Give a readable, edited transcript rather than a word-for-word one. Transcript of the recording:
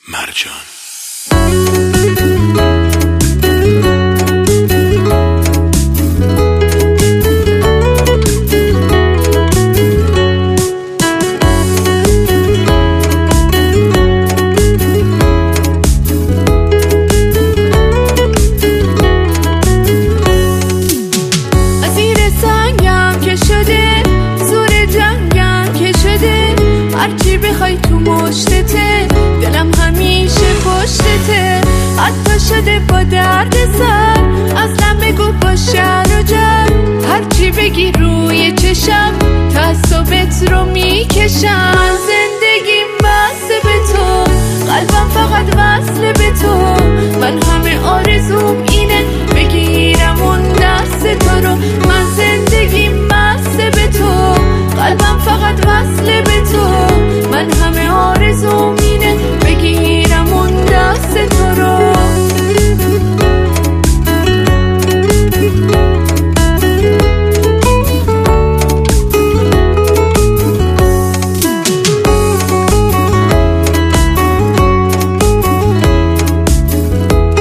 مرجان. هرچی بخوای تو مشتته، دلم همیشه پشتته. حتی شده با درد سر، اصلا بگو با شر و جر. هرچی بگی روی چشم، تعصبت رو میکشم.